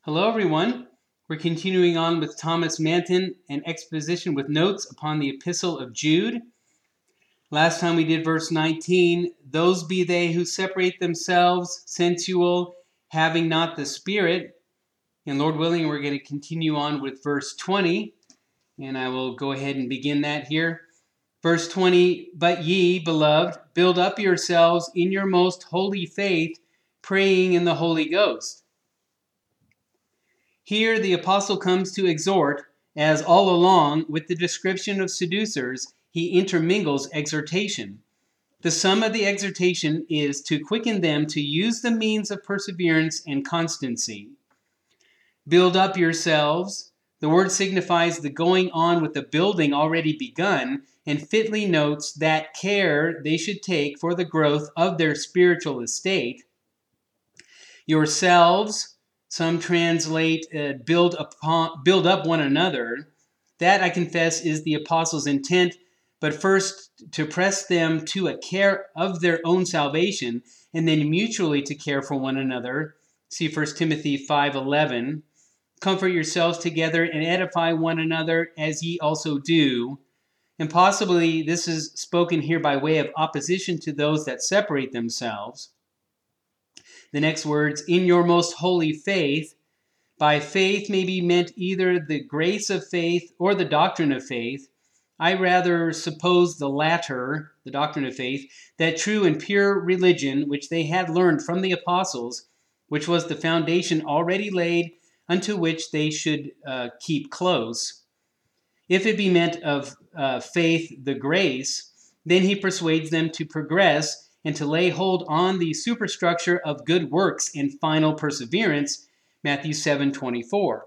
Hello, everyone. We're continuing on with Thomas Manton and exposition with notes upon the Epistle of Jude. Last time we did verse 19, those be they who separate themselves, sensual, having not the Spirit. And Lord willing, we're going to continue on with verse 20, and I will go ahead and begin that here. Verse 20, but ye, beloved, build up yourselves in your most holy faith, praying in the Holy Ghost. Here the apostle comes to exhort, as all along with the description of seducers, he intermingles exhortation. The sum of the exhortation is to quicken them to use the means of perseverance and constancy. Build up yourselves. The word signifies the going on with the building already begun, and fitly notes that care they should take for the growth of their spiritual estate. Yourselves, some translate build up one another. That, I confess, is the apostle's intent, but first to press them to a care of their own salvation, and then mutually to care for one another. See 1 Timothy 5:11. Comfort yourselves together and edify one another as ye also do. And possibly this is spoken here by way of opposition to those that separate themselves. The next words, in your most holy faith. By faith may be meant either the grace of faith or the doctrine of faith. I rather suppose the latter, the doctrine of faith, that true and pure religion, which they had learned from the apostles, which was the foundation already laid, unto which they should keep close. If it be meant of faith the grace, then he persuades them to progress and to lay hold on the superstructure of good works and final perseverance, Matthew 7:24.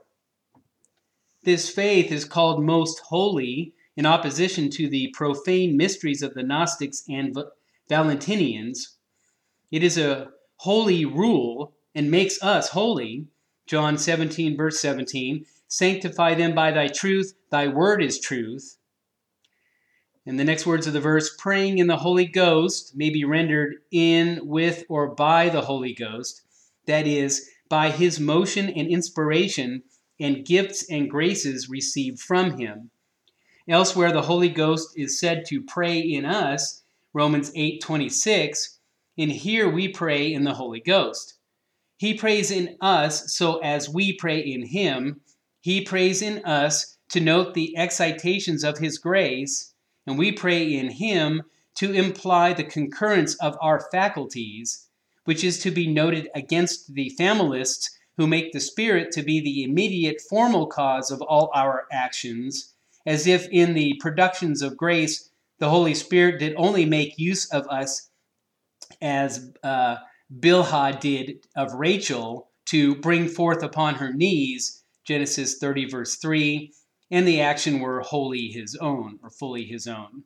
This faith is called most holy in opposition to the profane mysteries of the Gnostics and Valentinians. It is a holy rule and makes us holy. John 17, verse 17, sanctify them by thy truth, thy word is truth. And the next words of the verse, praying in the Holy Ghost, may be rendered in, with, or by the Holy Ghost. That is, by his motion and inspiration and gifts and graces received from him. Elsewhere, the Holy Ghost is said to pray in us, Romans 8:26, and here we pray in the Holy Ghost. He prays in us so as we pray in him. He prays in us to note the excitations of his grace, and we pray in him to imply the concurrence of our faculties, which is to be noted against the familists who make the Spirit to be the immediate formal cause of all our actions, as if in the productions of grace the Holy Spirit did only make use of us as Bilhah did of Rachel to bring forth upon her knees, Genesis 30, verse 3, and the action were wholly his own, or fully his own.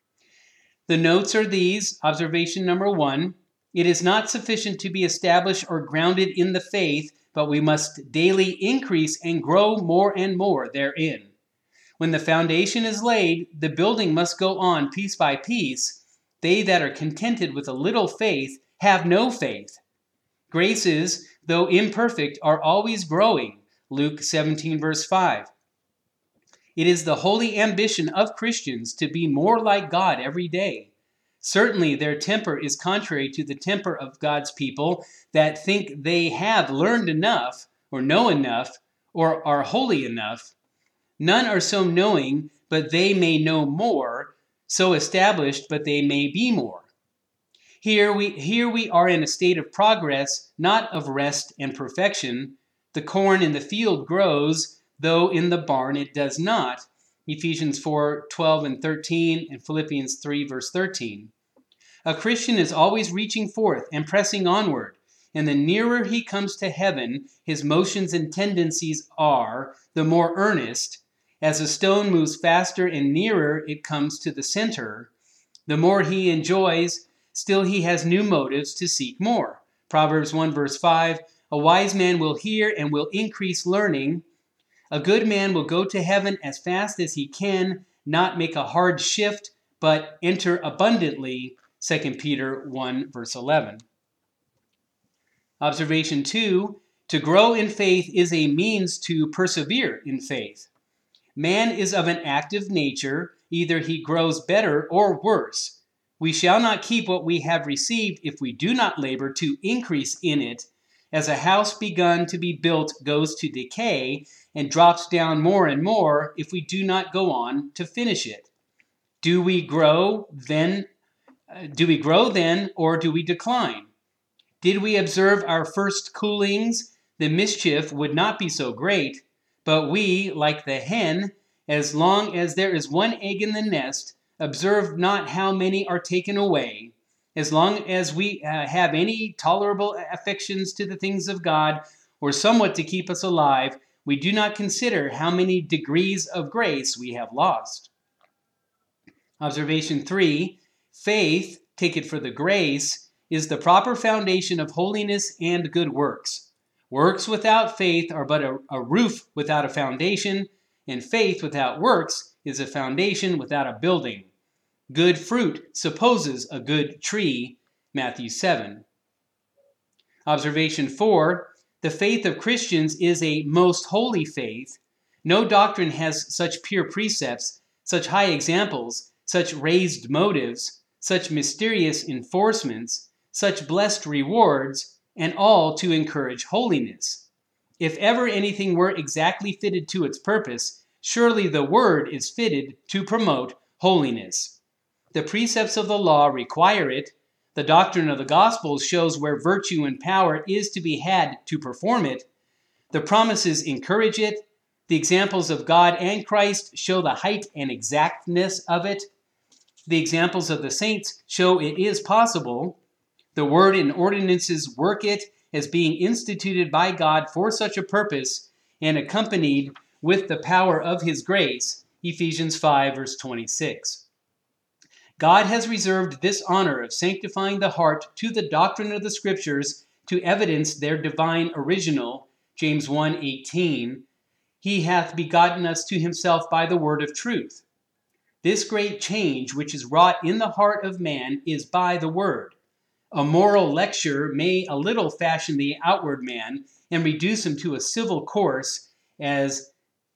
The notes are these. Observation number 1, it is not sufficient to be established or grounded in the faith, but we must daily increase and grow more and more therein. When the foundation is laid, the building must go on piece by piece. They that are contented with a little faith have no faith. Graces, though imperfect, are always growing. Luke 17, verse 5. It is the holy ambition of Christians to be more like God every day. Certainly their temper is contrary to the temper of God's people that think they have learned enough, or know enough, or are holy enough. None are so knowing, but they may know more, so established, but they may be more. Here we are in a state of progress, not of rest and perfection. The corn in the field grows, though in the barn it does not. Ephesians 4:12 and 13, and Philippians 3, verse 13. A Christian is always reaching forth and pressing onward, and the nearer he comes to heaven, his motions and tendencies are, the more earnest. As a stone moves faster and nearer it comes to the center, the more he enjoys, still he has new motives to seek more. Proverbs 1 verse 5, a wise man will hear and will increase learning. A good man will go to heaven as fast as he can, not make a hard shift, but enter abundantly. 2 Peter 1 verse 11. Observation 2, To grow in faith is a means to persevere in faith. Man is of an active nature. Either he grows better or worse. We shall not keep what we have received if we do not labor to increase in it, as a house begun to be built goes to decay and drops down more and more if we do not go on to finish it. Do we grow then, or do we decline? Did we observe our first coolings, the mischief would not be so great, but we, like the hen, as long as there is one egg in the nest, observe not how many are taken away. As long as we have any tolerable affections to the things of God, or somewhat to keep us alive, we do not consider how many degrees of grace we have lost. Observation 3, faith, take it for the grace, is the proper foundation of holiness and good works. Works without faith are but a roof without a foundation, and faith without works is a foundation without a building. Good fruit supposes a good tree, Matthew 7. Observation 4, the faith of Christians is a most holy faith. No doctrine has such pure precepts, such high examples, such raised motives, such mysterious enforcements, such blessed rewards, and all to encourage holiness. If ever anything were exactly fitted to its purpose, surely the Word is fitted to promote holiness. The precepts of the law require it. The doctrine of the gospel shows where virtue and power is to be had to perform it. The promises encourage it. The examples of God and Christ show the height and exactness of it. The examples of the saints show it is possible. The word and ordinances work it as being instituted by God for such a purpose and accompanied with the power of his grace, Ephesians 5, verse 26. God has reserved this honor of sanctifying the heart to the doctrine of the Scriptures to evidence their divine original, James 1:18. He hath begotten us to himself by the word of truth. This great change which is wrought in the heart of man is by the word. A moral lecture may a little fashion the outward man and reduce him to a civil course, as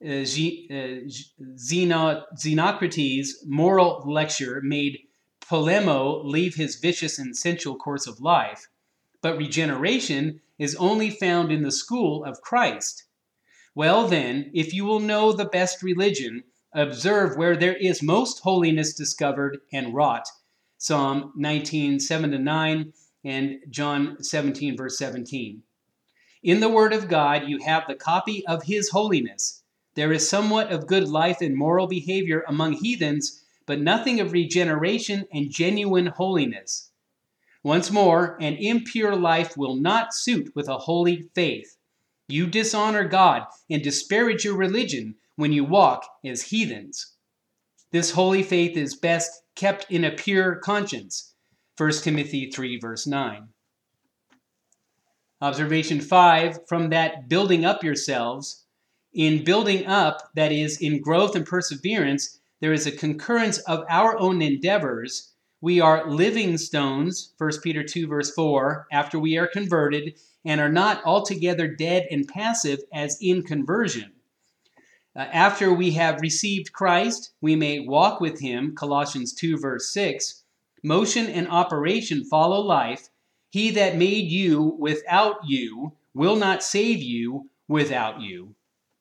Xenocrates' moral lecture made Polemo leave his vicious and sensual course of life. But regeneration is only found in the school of Christ. Well then, if you will know the best religion, observe where there is most holiness discovered and wrought. Psalm 19, 7-9, and John 17, verse 17. In the Word of God, you have the copy of His holiness. There is somewhat of good life and moral behavior among heathens, but nothing of regeneration and genuine holiness. Once more, an impure life will not suit with a holy faith. You dishonor God and disparage your religion when you walk as heathens. This holy faith is best kept in a pure conscience. 1 Timothy 3, verse 9. Observation 5, from that building up yourselves. In building up, that is, in growth and perseverance, there is a concurrence of our own endeavors. We are living stones, 1 Peter 2, verse 4, after we are converted, and are not altogether dead and passive as in conversion. After we have received Christ, we may walk with him, Colossians 2, verse 6. Motion and operation follow life. He that made you without you will not save you without you.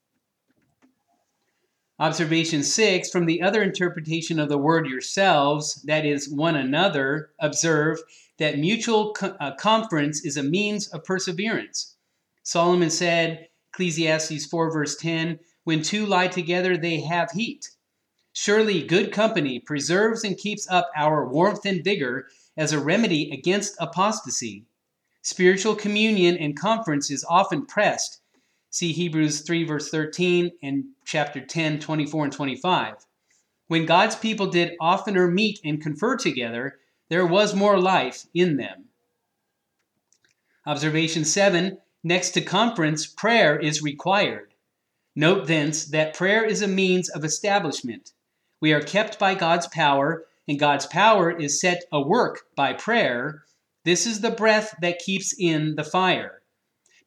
Observation 6, from the other interpretation of the word yourselves, that is, one another, observe that mutual conference is a means of perseverance. Solomon said, Ecclesiastes 4, verse 10, when two lie together, they have heat. Surely good company preserves and keeps up our warmth and vigor as a remedy against apostasy. Spiritual communion and conference is often pressed. See Hebrews 3, verse 13 and chapter 10, 24 and 25. When God's people did oftener meet and confer together, there was more life in them. Observation 7, next to conference, prayer is required. Note thence that prayer is a means of establishment. We are kept by God's power, and God's power is set a work by prayer. This is the breath that keeps in the fire.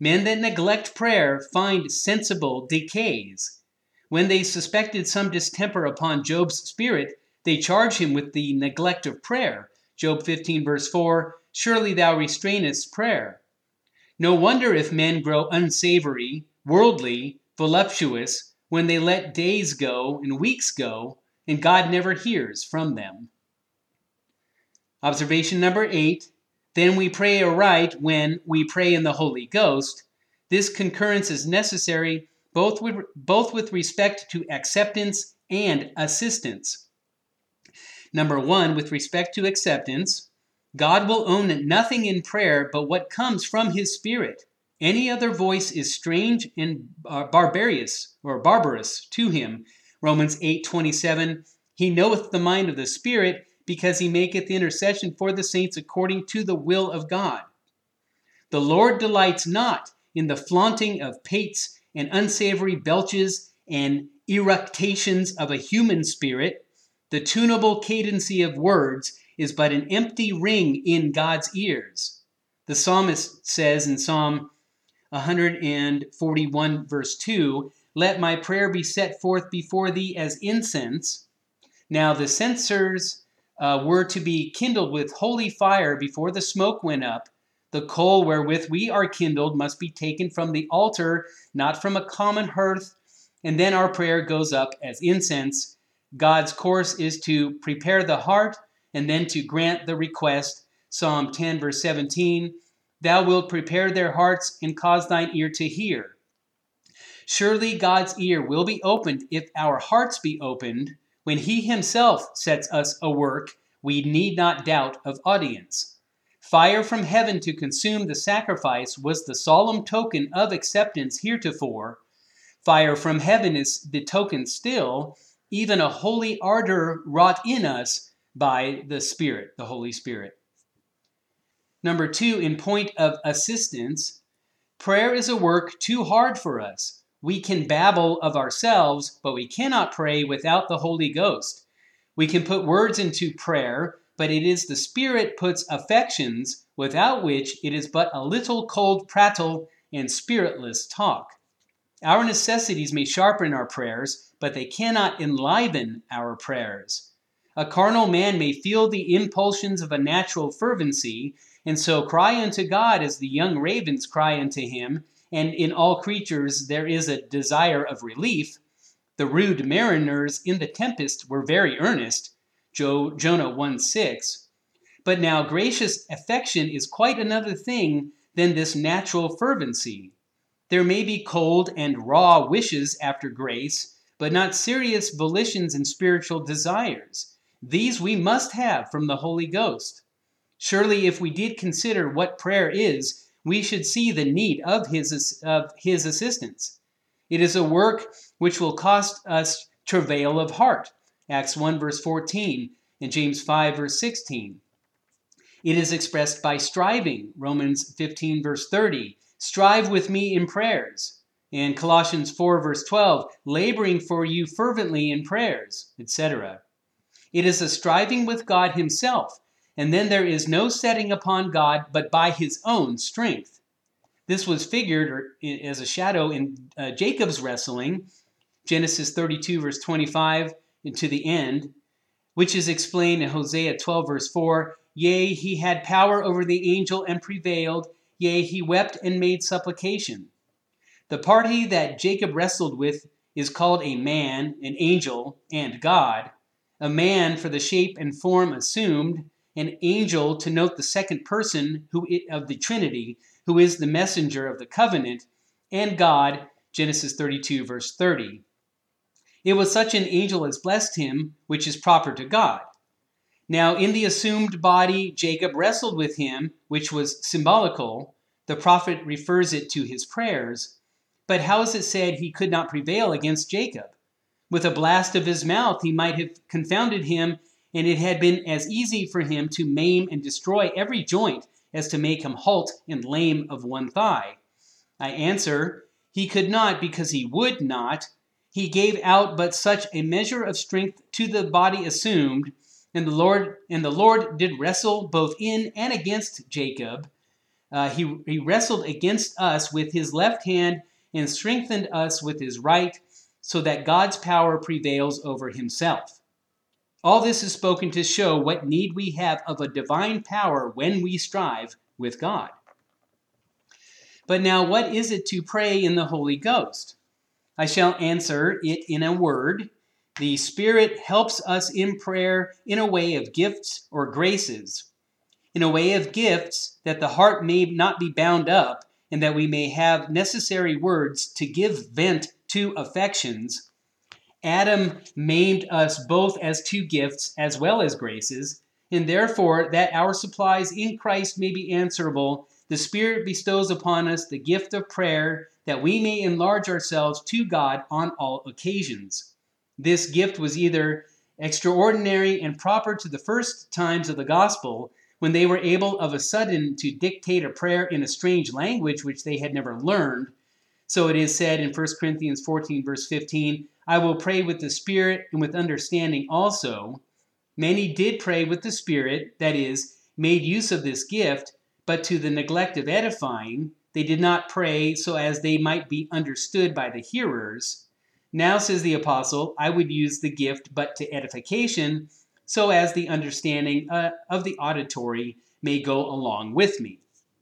Men that neglect prayer find sensible decays. When they suspected some distemper upon Job's spirit, they charge him with the neglect of prayer. Job 15 verse 4, surely thou restrainest prayer. No wonder if men grow unsavory, worldly, voluptuous, when they let days go and weeks go, and God never hears from them. Observation number 8, then we pray aright when we pray in the Holy Ghost. This concurrence is necessary both with respect to acceptance and assistance. Number 1, with respect to acceptance, God will own nothing in prayer but what comes from his Spirit. Any other voice is strange and barbarous to him. Romans 8:27, he knoweth the mind of the Spirit, because he maketh intercession for the saints according to the will of God. The Lord delights not in the flaunting of pates and unsavory belches and eructations of a human spirit. The tunable cadency of words is but an empty ring in God's ears. The psalmist says in Psalm 141 verse 2, let my prayer be set forth before thee as incense. Now the censers were to be kindled with holy fire before the smoke went up. The coal wherewith we are kindled must be taken from the altar, not from a common hearth, and then our prayer goes up as incense. God's course is to prepare the heart and then to grant the request. Psalm 10 verse 17, thou wilt prepare their hearts and cause thine ear to hear. Surely God's ear will be opened if our hearts be opened. When he himself sets us a work, we need not doubt of audience. Fire from heaven to consume the sacrifice was the solemn token of acceptance heretofore. Fire from heaven is the token still, even a holy ardor wrought in us by the Spirit, the Holy Spirit. Number 2, in point of assistance, prayer is a work too hard for us. We can babble of ourselves, but we cannot pray without the Holy Ghost. We can put words into prayer, but it is the Spirit puts affections, without which it is but a little cold prattle and spiritless talk. Our necessities may sharpen our prayers, but they cannot enliven our prayers. A carnal man may feel the impulsions of a natural fervency, and so cry unto God as the young ravens cry unto him, and in all creatures there is a desire of relief. The rude mariners in the tempest were very earnest, Jonah 1:6. But now gracious affection is quite another thing than this natural fervency. There may be cold and raw wishes after grace, but not serious volitions and spiritual desires. These we must have from the Holy Ghost. Surely if we did consider what prayer is, we should see the need of his assistance. It is a work which will cost us travail of heart, Acts 1 verse 14 and James 5 verse 16. It is expressed by striving, Romans 15 verse 30, strive with me in prayers, and Colossians 4 verse 12, laboring for you fervently in prayers, etc. It is a striving with God himself, and then there is no setting upon God but by his own strength. This was figured as a shadow in Jacob's wrestling, Genesis 32 verse 25 and to the end, which is explained in Hosea 12 verse 4, yea, he had power over the angel and prevailed, yea, he wept and made supplication. The party that Jacob wrestled with is called a man, an angel, and God. A man for the shape and form assumed, an angel to note the second person of the Trinity, who is the messenger of the covenant, and God, Genesis 32 verse 30. It was such an angel as blessed him, which is proper to God. Now in the assumed body, Jacob wrestled with him, which was symbolical. The prophet refers it to his prayers. But how is it said he could not prevail against Jacob? With a blast of his mouth he might have confounded him, and it had been as easy for him to maim and destroy every joint as to make him halt and lame of one thigh. I answer, he could not because he would not. He gave out but such a measure of strength to the body assumed, and the Lord did wrestle both in and against Jacob. He wrestled against us with his left hand and strengthened us with his right, so that God's power prevails over himself. All this is spoken to show what need we have of a divine power when we strive with God. But now, what is it to pray in the Holy Ghost? I shall answer it in a word. The Spirit helps us in prayer in a way of gifts or graces. In a way of gifts, that the heart may not be bound up, and that we may have necessary words to give vent to affections. Adam maimed us both as two gifts as well as graces, and therefore that our supplies in Christ may be answerable, the Spirit bestows upon us the gift of prayer, that we may enlarge ourselves to God on all occasions. This gift was either extraordinary and proper to the first times of the gospel, when they were able of a sudden to dictate a prayer in a strange language which they had never learned. So it is said in 1 Corinthians 14, verse 15, I will pray with the Spirit and with understanding also. Many did pray with the Spirit, that is, made use of this gift, but to the neglect of edifying, they did not pray so as they might be understood by the hearers. Now, says the apostle, I would use the gift but to edification, so as the understanding of the auditory may go along with me.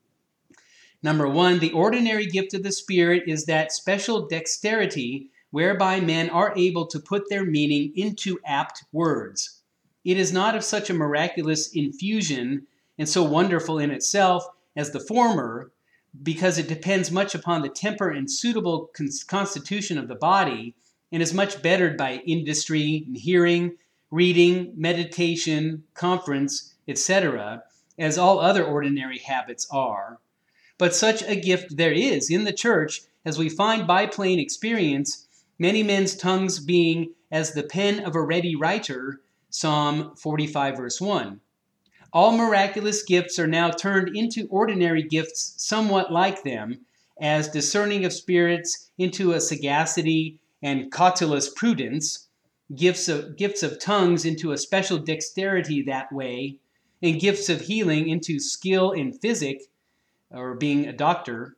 Number one, the ordinary gift of the Spirit is that special dexterity whereby men are able to put their meaning into apt words. It is not of such a miraculous infusion and so wonderful in itself as the former, because it depends much upon the temper and suitable constitution of the body, and is much bettered by industry, hearing, reading, meditation, conference, etc., as all other ordinary habits are. But such a gift there is in the church, as we find by plain experience, many men's tongues being as the pen of a ready writer, Psalm 45, verse 1. All miraculous gifts are now turned into ordinary gifts somewhat like them, as discerning of spirits into a sagacity and cautelous prudence, gifts of tongues into a special dexterity that way, and gifts of healing into skill in physic, or being a doctor.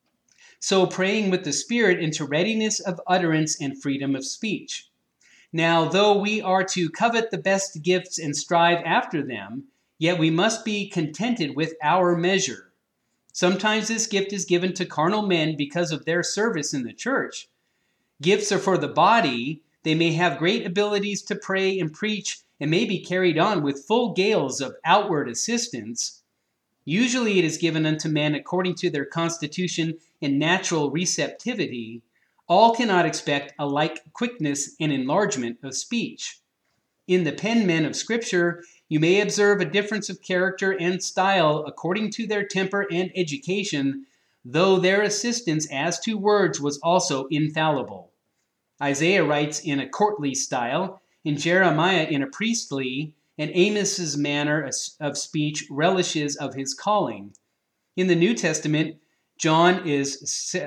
So praying with the Spirit into readiness of utterance and freedom of speech. Now, though we are to covet the best gifts and strive after them, yet we must be contented with our measure. Sometimes this gift is given to carnal men because of their service in the church. Gifts are for the body. They may have great abilities to pray and preach and may be carried on with full gales of outward assistance. Usually it is given unto men according to their constitution and natural receptivity. All cannot expect a like quickness and enlargement of speech. In the penmen of Scripture, you may observe a difference of character and style according to their temper and education, though their assistance as to words was also infallible. Isaiah writes in a courtly style, and Jeremiah in a priestly, and Amos's manner of speech relishes of his calling. In the New Testament, John is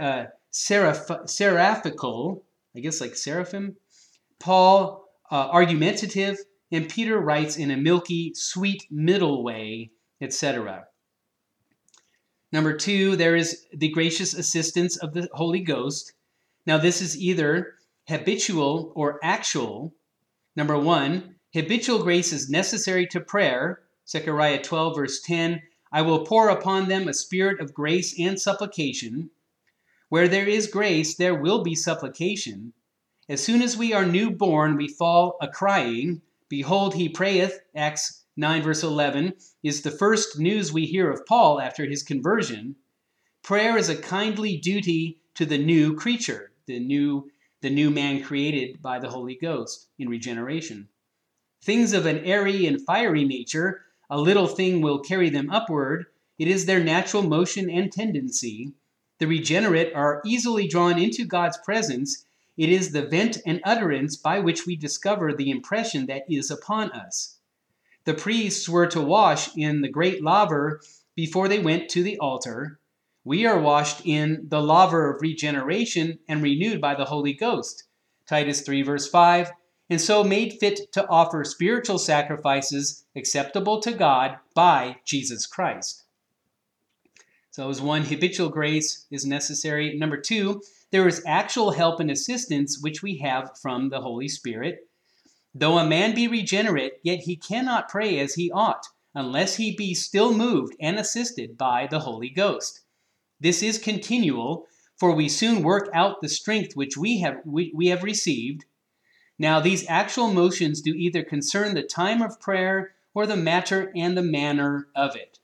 seraphical, I guess like seraphim, Paul argumentative, and Peter writes in a milky, sweet middle way, etc. Number two, there is the gracious assistance of the Holy Ghost. Now this is either habitual or actual. Number one, habitual grace is necessary to prayer. Zechariah 12, verse 10, I will pour upon them a spirit of grace and supplication. Where there is grace, there will be supplication. As soon as we are newborn, we fall a-crying. Behold, he prayeth, Acts 9, verse 11, is the first news we hear of Paul after his conversion. Prayer is a kindly duty to the new creature, the new man created by the Holy Ghost in regeneration. Things of an airy and fiery nature, a little thing will carry them upward. It is their natural motion and tendency. The regenerate are easily drawn into God's presence. It is the vent and utterance by which we discover the impression that is upon us. The priests were to wash in the great laver before they went to the altar. We are washed in the laver of regeneration and renewed by the Holy Ghost. Titus 3, verse 5, and so made fit to offer spiritual sacrifices acceptable to God by Jesus Christ. So as one, habitual grace is necessary. Number two, there is actual help and assistance which we have from the Holy Spirit. Though a man be regenerate, yet he cannot pray as he ought, unless he be still moved and assisted by the Holy Ghost. This is continual, for we soon work out the strength which we have received. Now these actual motions do either concern the time of prayer or the matter and the manner of it.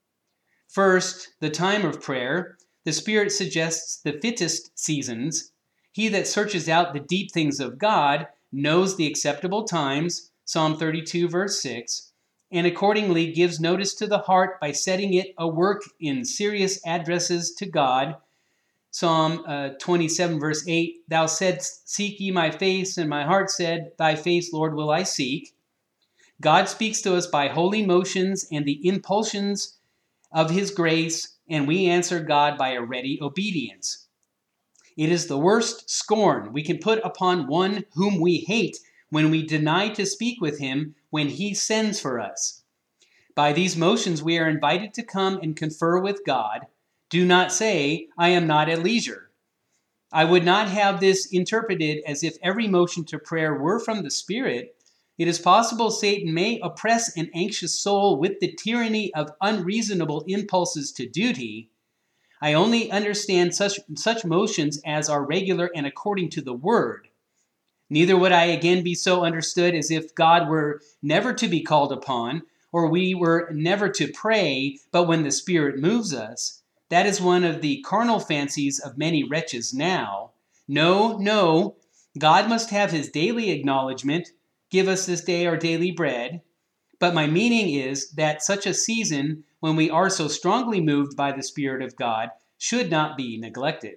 First, the time of prayer. The Spirit suggests the fittest seasons. He that searches out the deep things of God knows the acceptable times, Psalm 32, verse 6, and accordingly gives notice to the heart by setting it a work in serious addresses to God, Psalm 27, verse 8, Thou saidst, Seek ye my face, and my heart said, Thy face, Lord, will I seek. God speaks to us by holy motions and the impulsions of his grace, and we answer God by a ready obedience. It is the worst scorn we can put upon one whom we hate when we deny to speak with him when he sends for us. By these motions we are invited to come and confer with God. Do not say, I am not at leisure. I would not have this interpreted as if every motion to prayer were from the Spirit. It is possible Satan may oppress an anxious soul with the tyranny of unreasonable impulses to duty. I only understand such motions as are regular and according to the word. Neither would I again be so understood as if God were never to be called upon, or we were never to pray, but when the Spirit moves us. That is one of the carnal fancies of many wretches now. No, God must have his daily acknowledgement, give us this day our daily bread. But my meaning is that such a season, when we are so strongly moved by the Spirit of God, should not be neglected.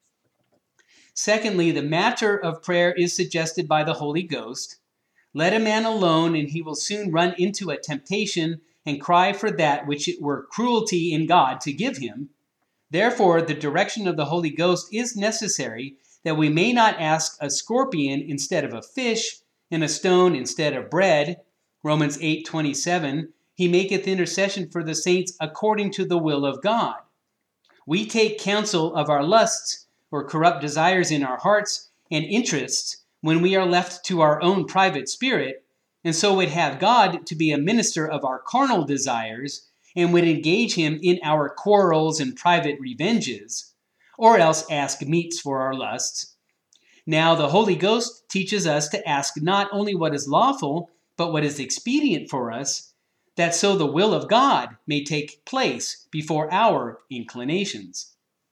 Secondly, the matter of prayer is suggested by the Holy Ghost. Let a man alone, and he will soon run into a temptation and cry for that which it were cruelty in God to give him. Therefore, the direction of the Holy Ghost is necessary, that we may not ask a scorpion instead of a fish, and a stone instead of bread. Romans 8:27, he maketh intercession for the saints according to the will of God. We take counsel of our lusts or corrupt desires in our hearts and interests when we are left to our own private spirit, and so would have God to be a minister of our carnal desires, and would engage him in our quarrels and private revenges, or else ask meats for our lusts. Now the Holy Ghost teaches us to ask not only what is lawful, but what is expedient for us, that so the will of God may take place before our inclinations.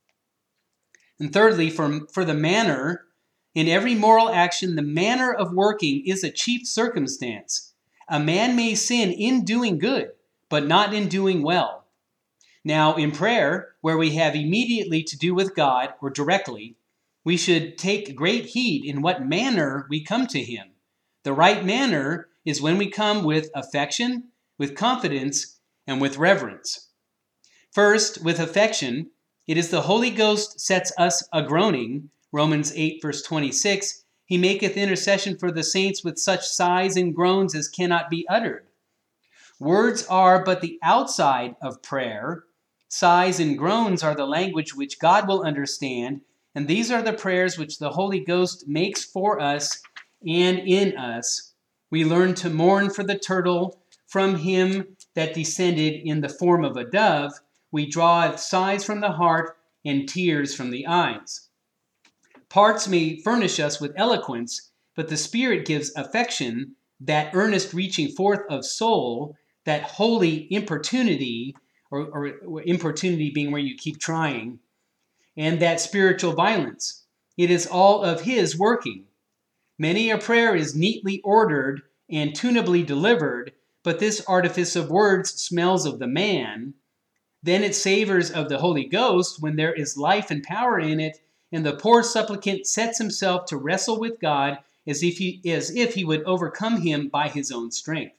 And thirdly, for the manner, in every moral action, the manner of working is a chief circumstance. A man may sin in doing good, but not in doing well. Now, in prayer, where we have immediately to do with God, or directly, we should take great heed in what manner we come to him. The right manner is when we come with affection, with confidence, and with reverence. First, with affection, it is the Holy Ghost sets us a-groaning. Romans 8, verse 26, he maketh intercession for the saints with such sighs and groans as cannot be uttered. Words are but the outside of prayer. Sighs and groans are the language which God will understand, and these are the prayers which the Holy Ghost makes for us and in us. We learn to mourn for the turtle from him that descended in the form of a dove. We draw sighs from the heart and tears from the eyes. Parts may furnish us with eloquence, but the Spirit gives affection, that earnest reaching forth of soul, that holy importunity, or importunity being where you keep trying, and that spiritual violence. It is all of his working. Many a prayer is neatly ordered and tunably delivered, but this artifice of words smells of the man. Then it savors of the Holy Ghost when there is life and power in it, and the poor supplicant sets himself to wrestle with God as if he would overcome him by his own strength.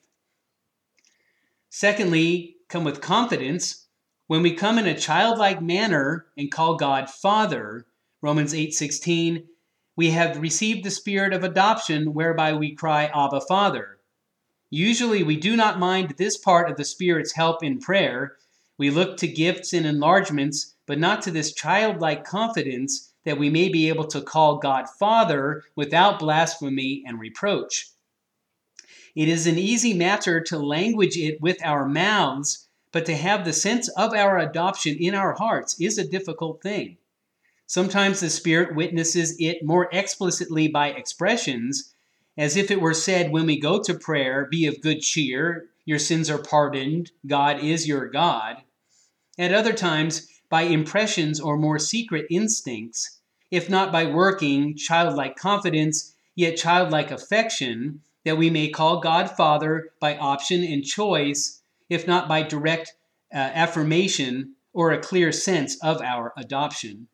Secondly, come with confidence. When we come in a childlike manner and call God Father, Romans 8:16, we have received the spirit of adoption whereby we cry, Abba, Father. Usually we do not mind this part of the Spirit's help in prayer. We look to gifts and enlargements, but not to this childlike confidence that we may be able to call God Father without blasphemy and reproach. It is an easy matter to language it with our mouths, but to have the sense of our adoption in our hearts is a difficult thing. Sometimes the Spirit witnesses it more explicitly by expressions, as if it were said when we go to prayer, "Be of good cheer, your sins are pardoned, God is your God." At other times, by impressions or more secret instincts, if not by working childlike confidence, yet childlike affection, that we may call God Father by option and choice, if not by direct affirmation or a clear sense of our adoption.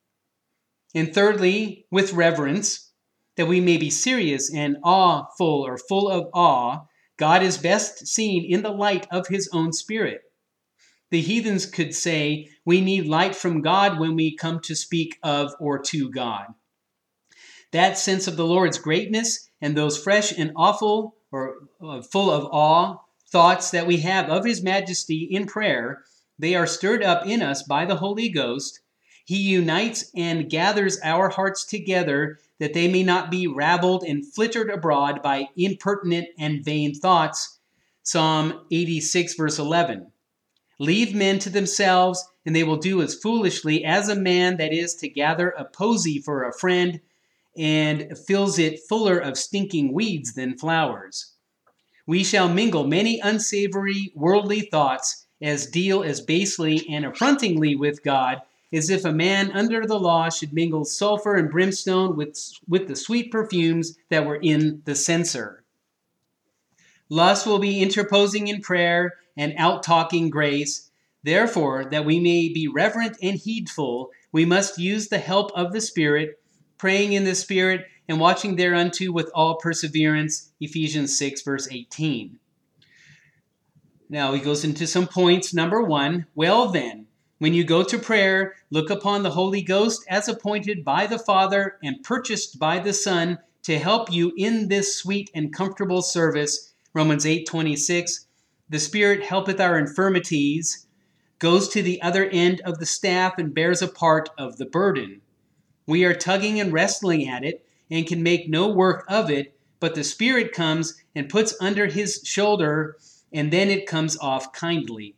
And thirdly, with reverence, that we may be serious and awful or full of awe, God is best seen in the light of his own Spirit. The heathens could say, we need light from God when we come to speak of or to God. That sense of the Lord's greatness and those fresh and awful or full of awe thoughts that we have of his majesty in prayer, they are stirred up in us by the Holy Ghost. He unites and gathers our hearts together that they may not be rabbled and flittered abroad by impertinent and vain thoughts. Psalm 86, verse 11. Leave men to themselves, and they will do as foolishly as a man that is to gather a posy for a friend and fills it fuller of stinking weeds than flowers. We shall mingle many unsavory worldly thoughts, as deal as basely and affrontingly with God, as if a man under the law should mingle sulfur and brimstone with the sweet perfumes that were in the censer. Lust will be interposing in prayer and out-talking grace. Therefore, that we may be reverent and heedful, we must use the help of the Spirit, praying in the Spirit and watching thereunto with all perseverance. Ephesians 6, verse 18. Now he goes into some points. Number 1, well then, when you go to prayer, look upon the Holy Ghost as appointed by the Father and purchased by the Son to help you in this sweet and comfortable service. Romans 8:26. The Spirit helpeth our infirmities, goes to the other end of the staff and bears a part of the burden. We are tugging and wrestling at it and can make no work of it, but the Spirit comes and puts under his shoulder, and then it comes off kindly.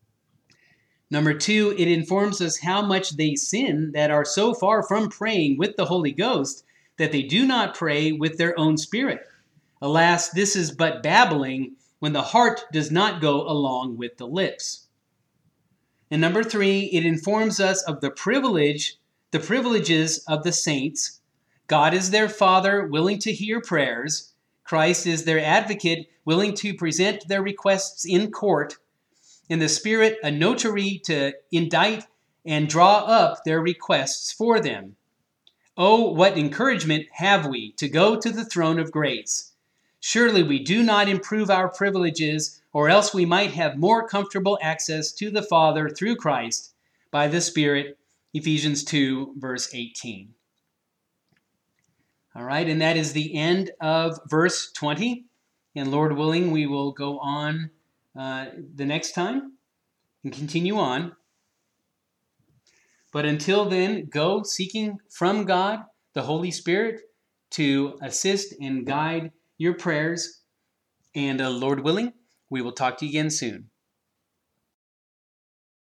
Number 2, it informs us how much they sin that are so far from praying with the Holy Ghost that they do not pray with their own spirit. Alas, this is but babbling when the heart does not go along with the lips. And number 3, it informs us of the privileges of the saints. God is their Father, willing to hear prayers. Christ is their advocate, willing to present their requests in court. And the Spirit, a notary to indict and draw up their requests for them. Oh, what encouragement have we to go to the throne of grace! Surely we do not improve our privileges, or else we might have more comfortable access to the Father through Christ by the Spirit. Ephesians 2, verse 18. All right, and that is the end of verse 20. And Lord willing, we will go on the next time and continue on. But until then, go seeking from God, the Holy Spirit, to assist and guide your prayers. And Lord willing, we will talk to you again soon.